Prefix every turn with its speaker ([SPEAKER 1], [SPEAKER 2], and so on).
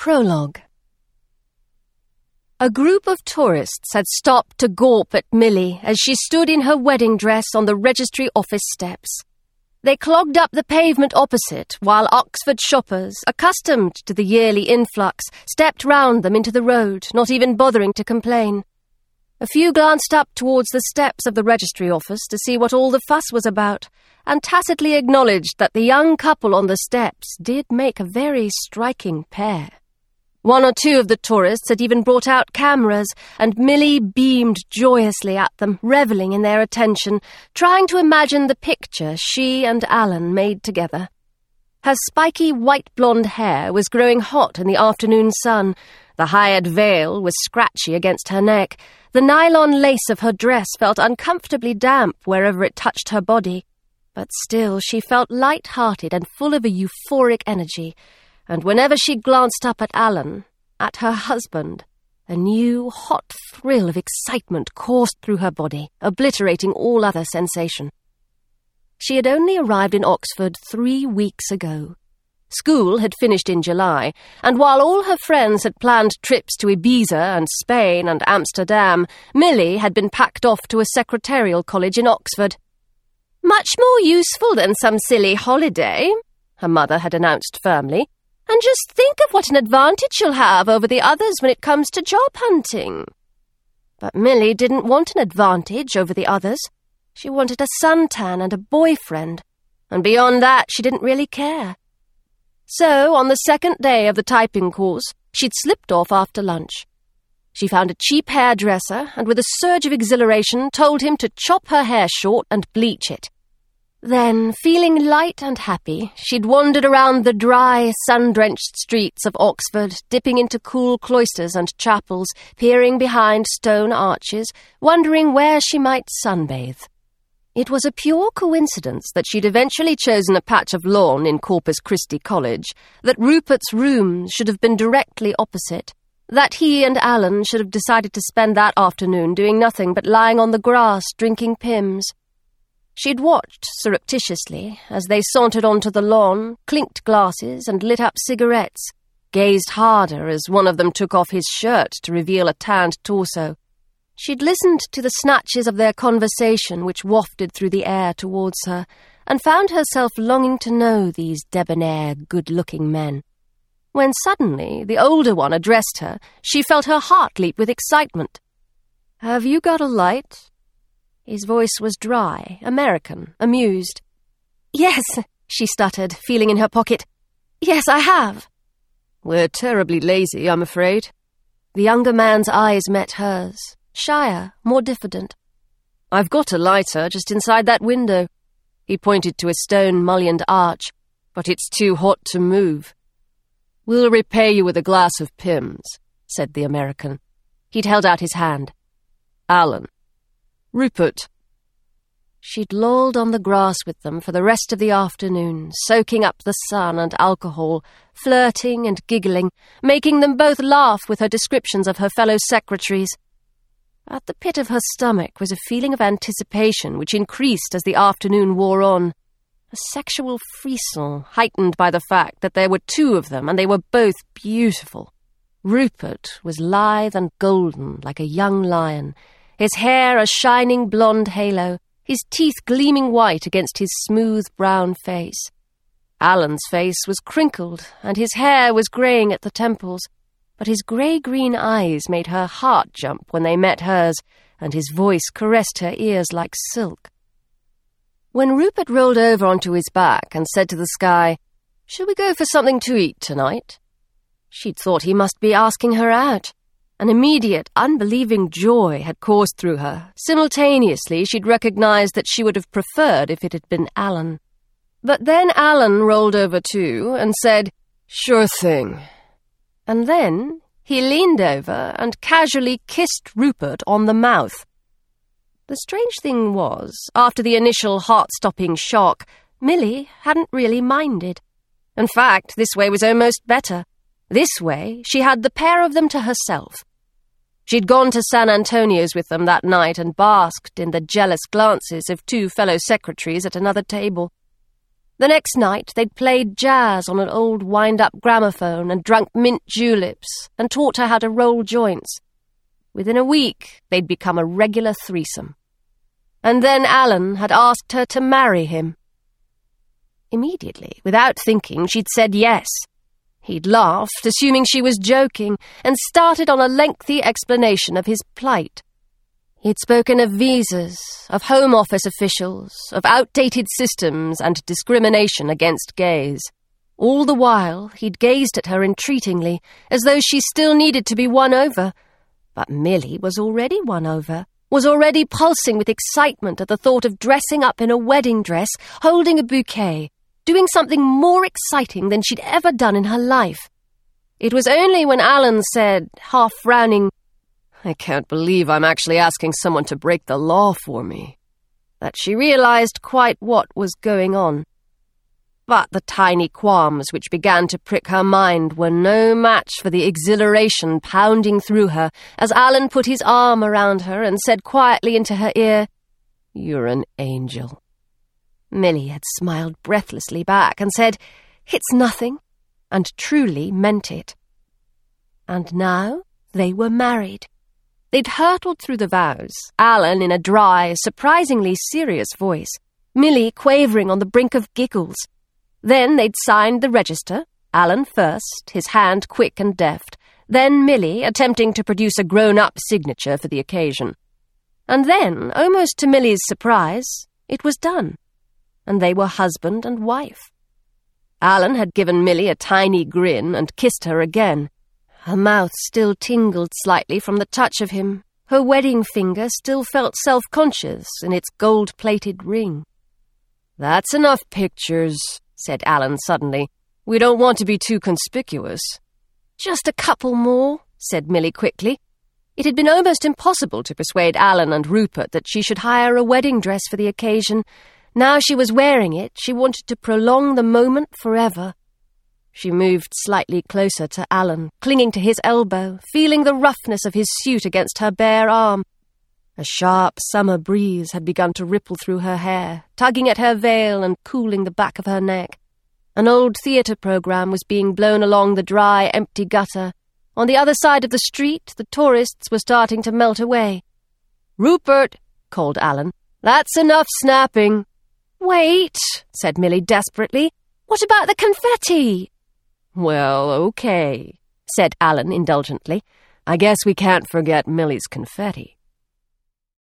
[SPEAKER 1] Prologue. A group of tourists had stopped to gawp at Millie as she stood in her wedding dress on the registry office steps. They clogged up the pavement opposite, while Oxford shoppers, accustomed to the yearly influx, stepped round them into the road, not even bothering to complain. A few glanced up towards the steps of the registry office to see what all the fuss was about, and tacitly acknowledged that the young couple on the steps did make a very striking pair. One or two of the tourists had even brought out cameras, and Millie beamed joyously at them, revelling in their attention, trying to imagine the picture she and Alan made together. Her spiky white-blonde hair was growing hot in the afternoon sun. The hired veil was scratchy against her neck. The nylon lace of her dress felt uncomfortably damp wherever it touched her body. But still she felt light-hearted and full of a euphoric energy, and whenever she glanced up at Alan, at her husband, a new, hot thrill of excitement coursed through her body, obliterating all other sensation. She had only arrived in Oxford 3 weeks ago. School had finished in July, and while all her friends had planned trips to Ibiza and Spain and Amsterdam, Millie had been packed off to a secretarial college in Oxford. "Much more useful than some silly holiday," her mother had announced firmly. "And just think of what an advantage you'll have over the others when it comes to job hunting." But Millie didn't want an advantage over the others. She wanted a suntan and a boyfriend, and beyond that she didn't really care. So, on the second day of the typing course, she'd slipped off after lunch. She found a cheap hairdresser, and with a surge of exhilaration told him to chop her hair short and bleach it. Then, feeling light and happy, she'd wandered around the dry, sun-drenched streets of Oxford, dipping into cool cloisters and chapels, peering behind stone arches, wondering where she might sunbathe. It was a pure coincidence that she'd eventually chosen a patch of lawn in Corpus Christi College, that Rupert's rooms should have been directly opposite, that he and Alan should have decided to spend that afternoon doing nothing but lying on the grass drinking Pimm's. She'd watched surreptitiously as they sauntered onto the lawn, clinked glasses and lit up cigarettes, gazed harder as one of them took off his shirt to reveal a tanned torso. She'd listened to the snatches of their conversation which wafted through the air towards her, and found herself longing to know these debonair, good-looking men. When suddenly the older one addressed her, she felt her heart leap with excitement. "Have you got a light?" His voice was dry, American, amused. "Yes," she stuttered, feeling in her pocket. "Yes, I have." "We're terribly lazy, I'm afraid." The younger man's eyes met hers, shyer, more diffident. "I've got a lighter just inside that window." He pointed to a stone mullioned arch. "But it's too hot to move." "We'll repay you with a glass of Pimm's," said the American. He'd held out his hand. "Alan. Rupert." She'd lolled on the grass with them for the rest of the afternoon, soaking up the sun and alcohol, flirting and giggling, making them both laugh with her descriptions of her fellow secretaries. At the pit of her stomach was a feeling of anticipation which increased as the afternoon wore on, a sexual frisson heightened by the fact that there were 2 of them and they were both beautiful. Rupert was lithe and golden like a young lion, his hair a shining blonde halo, his teeth gleaming white against his smooth brown face. Alan's face was crinkled, and his hair was greying at the temples, but his grey-green eyes made her heart jump when they met hers, and his voice caressed her ears like silk. When Rupert rolled over onto his back and said to the sky, "Shall we go for something to eat tonight?" She'd thought he must be asking her out. An immediate, unbelieving joy had coursed through her. Simultaneously, she'd recognized that she would have preferred if it had been Alan. But then Alan rolled over too and said, "Sure thing." And then he leaned over and casually kissed Rupert on the mouth. The strange thing was, after the initial heart-stopping shock, Millie hadn't really minded. In fact, this way was almost better. This way, she had the pair of them to herself. She'd gone to San Antonio's with them that night and basked in the jealous glances of 2 fellow secretaries at another table. The next night they'd played jazz on an old wind-up gramophone and drunk mint juleps and taught her how to roll joints. Within a week, they'd become a regular threesome. And then Alan had asked her to marry him. Immediately, without thinking, she'd said yes. He'd laughed, assuming she was joking, and started on a lengthy explanation of his plight. He'd spoken of visas, of Home Office officials, of outdated systems and discrimination against gays. All the while, he'd gazed at her entreatingly, as though she still needed to be won over. But Millie was already won over, was already pulsing with excitement at the thought of dressing up in a wedding dress, holding a bouquet, doing something more exciting than she'd ever done in her life. It was only when Alan said, half frowning, "I can't believe I'm actually asking someone to break the law for me," that she realized quite what was going on. But the tiny qualms which began to prick her mind were no match for the exhilaration pounding through her as Alan put his arm around her and said quietly into her ear, "You're an angel." Millie had smiled breathlessly back and said, "It's nothing," and truly meant it. And now they were married. They'd hurtled through the vows, Alan in a dry, surprisingly serious voice, Millie quavering on the brink of giggles. Then they'd signed the register, Alan first, his hand quick and deft, then Millie attempting to produce a grown-up signature for the occasion. And then, almost to Millie's surprise, it was done, and they were husband and wife. Alan had given Millie a tiny grin and kissed her again. Her mouth still tingled slightly from the touch of him. Her wedding finger still felt self-conscious in its gold-plated ring. "That's enough pictures," said Alan suddenly. "We don't want to be too conspicuous." "Just a couple more," said Millie quickly. It had been almost impossible to persuade Alan and Rupert that she should hire a wedding dress for the occasion. Now she was wearing it, she wanted to prolong the moment forever. She moved slightly closer to Alan, clinging to his elbow, feeling the roughness of his suit against her bare arm. A sharp summer breeze had begun to ripple through her hair, tugging at her veil and cooling the back of her neck. An old theatre program was being blown along the dry, empty gutter. On the other side of the street, the tourists were starting to melt away. "Rupert," called Alan, "that's enough snapping." "Wait," said Millie desperately. "What about the confetti?" "Well, okay," said Alan indulgently. "I guess we can't forget Millie's confetti."